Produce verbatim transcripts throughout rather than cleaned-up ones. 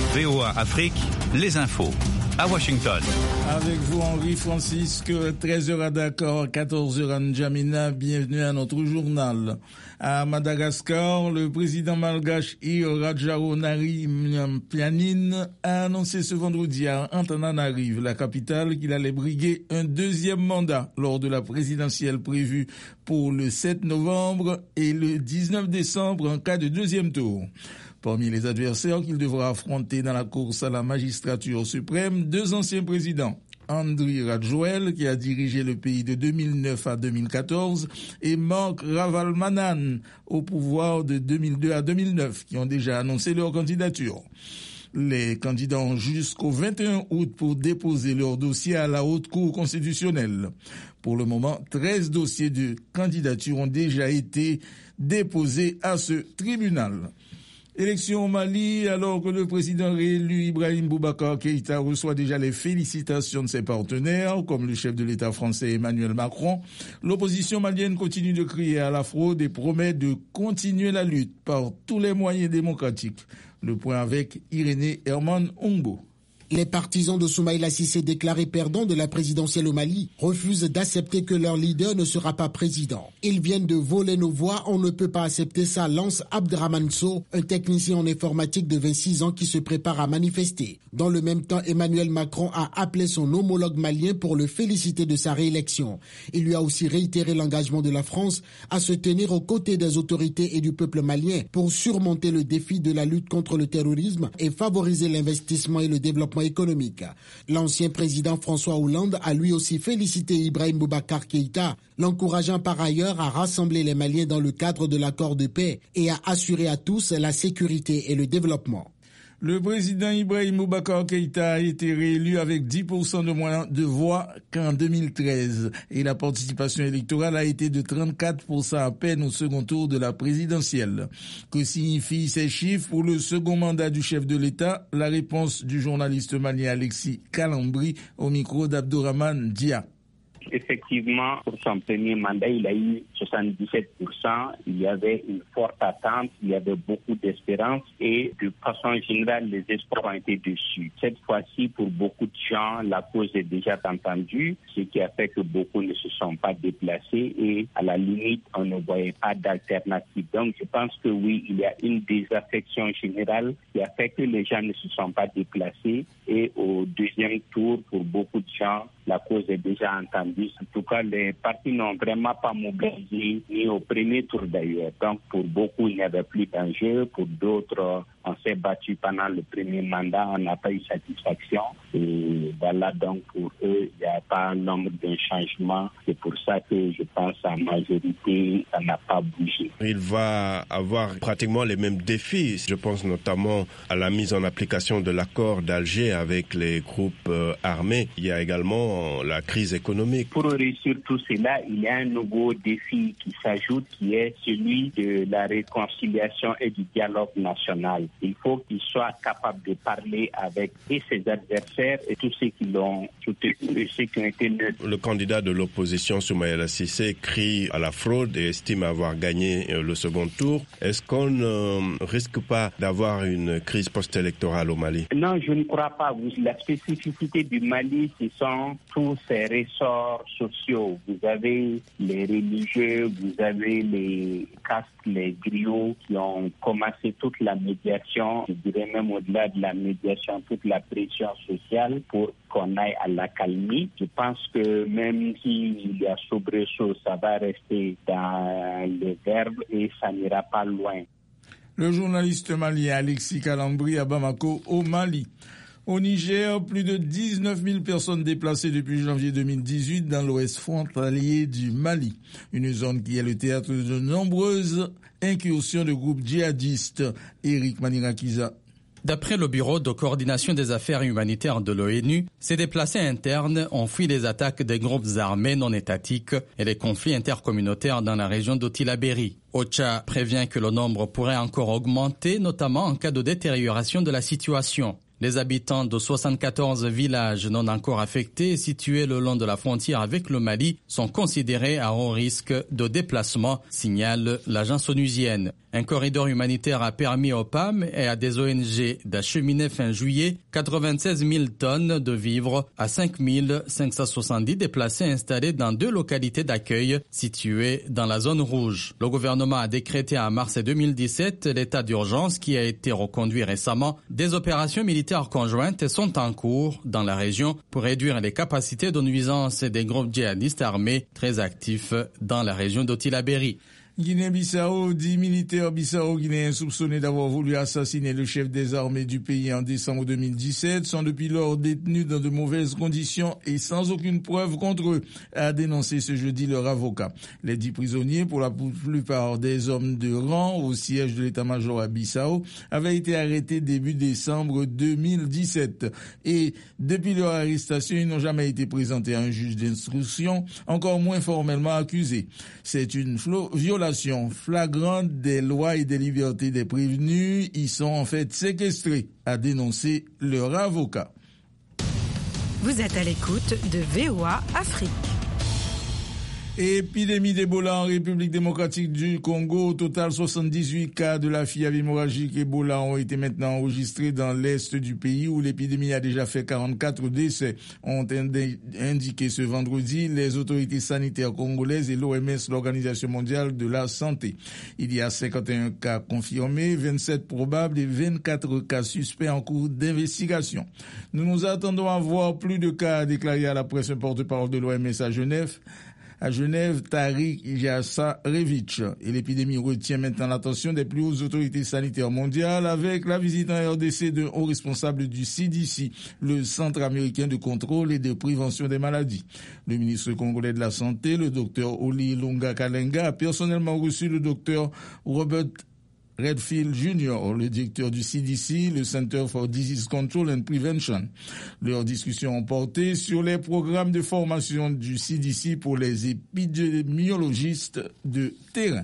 V O A Afrique, les infos. À Washington. Avec vous, Henri Francisque, treize heures à Dakar, quatorze heures à N'Djamena. Bienvenue à notre journal. À Madagascar, le président malgache Rajaronarivampianina a annoncé ce vendredi à Antananarive, la capitale, qu'il allait briguer un deuxième mandat lors de la présidentielle prévue pour le sept novembre et le dix-neuf décembre en cas de deuxième tour. Parmi les adversaires qu'il devra affronter dans la course à la magistrature suprême, deux anciens présidents, Andry Rajoelina, qui a dirigé le pays de deux mille neuf à deux mille quatorze, et Marc Ravalomanana, au pouvoir de deux mille deux à deux mille neuf, qui ont déjà annoncé leur candidature. Les candidats ont jusqu'au vingt et un août pour déposer leur dossier à la Haute Cour constitutionnelle. Pour le moment, treize dossiers de candidature ont déjà été déposés à ce tribunal. Élection au Mali, alors que le président réélu Ibrahim Boubacar Keïta reçoit déjà les félicitations de ses partenaires, comme le chef de l'État français Emmanuel Macron, l'opposition malienne continue de crier à la fraude et promet de continuer la lutte par tous les moyens démocratiques. Le point avec Irénée Herman Ongbo. Les partisans de Soumaïla Cissé, déclarés perdants de la présidentielle au Mali, refusent d'accepter que leur leader ne sera pas président. Ils viennent de voler nos voix, on ne peut pas accepter ça, lance Abdraman Sow, un technicien en informatique de vingt-six ans qui se prépare à manifester. Dans le même temps, Emmanuel Macron a appelé son homologue malien pour le féliciter de sa réélection. Il lui a aussi réitéré l'engagement de la France à se tenir aux côtés des autorités et du peuple malien pour surmonter le défi de la lutte contre le terrorisme et favoriser l'investissement et le développement économique. L'ancien président François Hollande a lui aussi félicité Ibrahim Boubacar Keïta, l'encourageant par ailleurs à rassembler les Maliens dans le cadre de l'accord de paix et à assurer à tous la sécurité et le développement. Le président Ibrahim Boubacar Keïta a été réélu avec dix pour cent de moins de voix qu'en deux mille treize et la participation électorale a été de trente-quatre pour cent à peine au second tour de la présidentielle. Que signifient ces chiffres pour le second mandat du chef de l'État? La réponse du journaliste malien Alexis Kalambri au micro d'Abdourahmane Dia. Effectivement, pour son premier mandat, il a eu soixante-dix-sept pour cent. Il y avait une forte attente, il y avait beaucoup d'espérance et de façon générale, les espoirs ont été déçus. Cette fois-ci, pour beaucoup de gens, la cause est déjà entendue, ce qui a fait que beaucoup ne se sont pas déplacés et à la limite, on ne voyait pas d'alternative. Donc, je pense que oui, il y a une désaffection générale qui a fait que les gens ne se sont pas déplacés et au deuxième tour, pour beaucoup de gens, la cause est déjà entendue. En tout cas, les partis n'ont vraiment pas mobilisé, ni au premier tour d'ailleurs. Donc, pour beaucoup, il n'y avait plus d'enjeu. Pour d'autres, on s'est battu pendant le premier mandat, on n'a pas eu satisfaction. Et voilà, donc pour eux, il n'y a pas nombre de changements. C'est pour ça que je pense en majorité, ça n'a pas bougé. Il va avoir pratiquement les mêmes défis. Je pense notamment à la mise en application de l'accord d'Alger avec les groupes euh, armés. Il y a également la crise économique. Pour réussir tout cela, il y a un nouveau défi qui s'ajoute, qui est celui de la réconciliation et du dialogue national. Il faut qu'il soit capable de parler avec et ses adversaires et tous ceux qui l'ont soutenu et ceux qui ont été neutres. Le candidat de l'opposition, Soumaïla Cissé, crie à la fraude et estime avoir gagné le second tour. Est-ce qu'on ne risque pas d'avoir une crise post-électorale au Mali? Non, je ne crois pas. La spécificité du Mali, ce sont tous ces ressorts sociaux. Vous avez les religieux, vous avez les castes, les griots qui ont commencé toute la médiation, je dirais même au-delà de la médiation, toute la pression sociale pour qu'on aille à l'accalmie. Je pense que même s'il y a soubresaut, ça va rester dans le verbe et ça n'ira pas loin. Le journaliste malien Alexis Kalambri à Bamako, au Mali. Au Niger, plus de dix-neuf mille personnes déplacées depuis janvier deux mille dix-huit dans l'ouest frontalier du Mali. Une zone qui est le théâtre de nombreuses incursions de groupes djihadistes. Eric Manirakiza. D'après le Bureau de coordination des affaires humanitaires de l'ONU, ces déplacés internes ont fui les attaques des groupes armés non étatiques et les conflits intercommunautaires dans la région d'Otila-Beri. OCHA prévient que le nombre pourrait encore augmenter, notamment en cas de détérioration de la situation. Les habitants de soixante-quatorze villages non encore affectés situés le long de la frontière avec le Mali sont considérés à haut risque de déplacement, signale l'agence onusienne. Un corridor humanitaire a permis aux P A M et à des O N G d'acheminer fin juillet quatre-vingt-seize mille tonnes de vivres à cinq mille cinq cent soixante-dix déplacés installés dans deux localités d'accueil situées dans la zone rouge. Le gouvernement a décrété en mars deux mille dix-sept l'état d'urgence qui a été reconduit récemment. Des opérations militaires conjointes sont en cours dans la région pour réduire les capacités de nuisance des groupes djihadistes armés très actifs dans la région d'Otila-Berry. Guinée-Bissau, dix militaires bissau-guinéens soupçonnés d'avoir voulu assassiner le chef des armées du pays en décembre deux mille dix-sept sont depuis lors détenus dans de mauvaises conditions et sans aucune preuve contre eux, a dénoncé ce jeudi leur avocat. Les dix prisonniers, pour la plupart des hommes de rang au siège de l'état-major à Bissau, avaient été arrêtés début décembre deux mille dix-sept et depuis leur arrestation, ils n'ont jamais été présentés à un juge d'instruction, encore moins formellement accusés. C'est une violation flagrante des lois et des libertés des prévenus. Ils sont en fait séquestrés, a dénoncé leur avocat. Vous êtes à l'écoute de V O A Afrique. Épidémie d'Ebola en République démocratique du Congo. Au total, soixante-dix-huit cas de la fièvre hémorragique Ebola ont été maintenant enregistrés dans l'est du pays où l'épidémie a déjà fait quarante-quatre décès, ont indiqué ce vendredi les autorités sanitaires congolaises et l'O M S, l'Organisation mondiale de la santé. Il y a cinquante et un cas confirmés, vingt-sept probables et vingt-quatre cas suspects en cours d'investigation. Nous nous attendons à voir plus de cas, a déclaré à la presse un porte-parole de l'O M S à Genève. À Genève, Tariq Jassarevitch. Et l'épidémie retient maintenant l'attention des plus hautes autorités sanitaires mondiales avec la visite en R D C d'un haut responsable du C D C, le Centre américain de contrôle et de prévention des maladies. Le ministre congolais de la Santé, le docteur Oli Lunga Kalenga, a personnellement reçu le docteur Robert Redfield Junior, le directeur du C D C, le Center for Disease Control and Prevention. Leurs discussions ont porté sur les programmes de formation du C D C pour les épidémiologistes de terrain.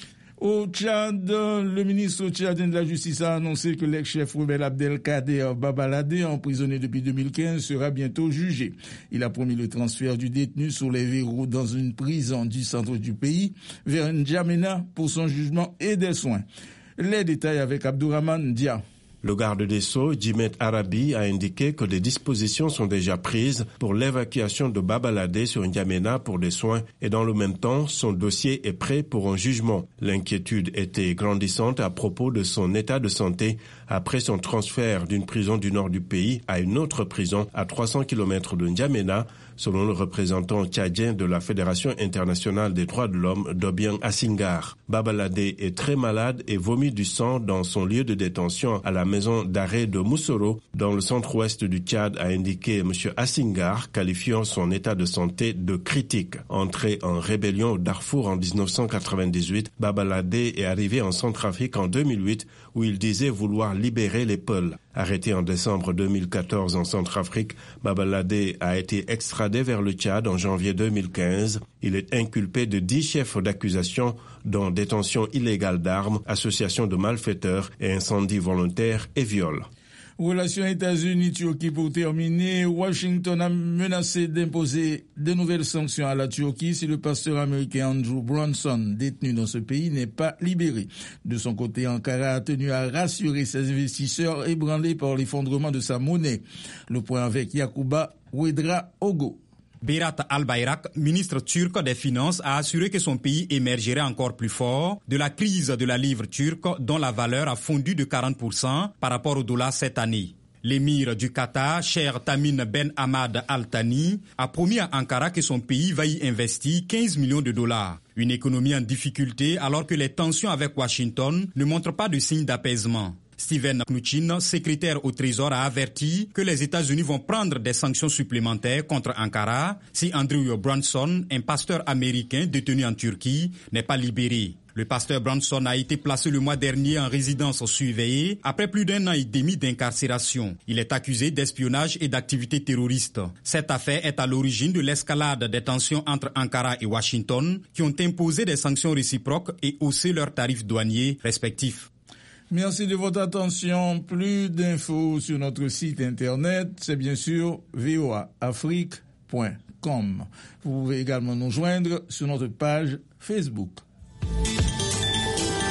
Au Tchad, le ministre tchadien de la Justice a annoncé que l'ex-chef rebelle Abdelkader Babalade, emprisonné depuis deux mille quinze, sera bientôt jugé. Il a promis le transfert du détenu sur les verrous dans une prison du centre du pays vers N'Djamena pour son jugement et des soins. Les détails avec Abdourahmane Dia. Le garde des Sceaux, Djimet Arabi, a indiqué que des dispositions sont déjà prises pour l'évacuation de Babalade sur N'Djamena pour des soins et dans le même temps, son dossier est prêt pour un jugement. L'inquiétude était grandissante à propos de son état de santé après son transfert d'une prison du nord du pays à une autre prison à trois cents kilomètres de N'Djamena, selon le représentant tchadien de la Fédération internationale des droits de l'homme, Dobiang Assingar. Babalade est très malade et vomit du sang dans son lieu de détention à la maison d'arrêt de Moussoro, dans le centre-ouest du Tchad, a indiqué M. Assingar, qualifiant son état de santé de critique. Entré en rébellion au Darfour en dix-neuf cent quatre-vingt-dix-huit, Babalade est arrivé en Centrafrique en deux mille huit, où il disait vouloir libérer les Peuls. Arrêté en décembre deux mille quatorze en Centrafrique, Babalade a été extradé vers le Tchad en janvier deux mille quinze. Il est inculpé de dix chefs d'accusation, dont détention illégale d'armes, association de malfaiteurs et incendie volontaire et viol. Relations États-Unis-Turquie pour terminer. Washington a menacé d'imposer de nouvelles sanctions à la Turquie si le pasteur américain Andrew Brunson, détenu dans ce pays, n'est pas libéré. De son côté, Ankara a tenu à rassurer ses investisseurs ébranlés par l'effondrement de sa monnaie. Le point avec Yacouba Ouedra Ogo. Berat Albayrak, ministre turc des Finances, a assuré que son pays émergerait encore plus fort de la crise de la livre turque dont la valeur a fondu de quarante pour cent par rapport au dollar cette année. L'émir du Qatar, Cheikh Tamim Ben Hamad Al Thani, a promis à Ankara que son pays va y investir quinze millions de dollars. Une économie en difficulté alors que les tensions avec Washington ne montrent pas de signe d'apaisement. Steven Mnuchin, secrétaire au Trésor, a averti que les États-Unis vont prendre des sanctions supplémentaires contre Ankara si Andrew Brunson, un pasteur américain détenu en Turquie, n'est pas libéré. Le pasteur Brunson a été placé le mois dernier en résidence surveillée après plus d'un an et demi d'incarcération. Il est accusé d'espionnage et d'activités terroristes. Cette affaire est à l'origine de l'escalade des tensions entre Ankara et Washington qui ont imposé des sanctions réciproques et haussé leurs tarifs douaniers respectifs. Merci de votre attention. Plus d'infos sur notre site internet, c'est bien sûr v o a afrique point com. Vous pouvez également nous joindre sur notre page Facebook.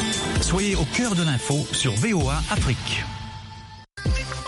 Soyez au cœur de l'info sur V O A Afrique.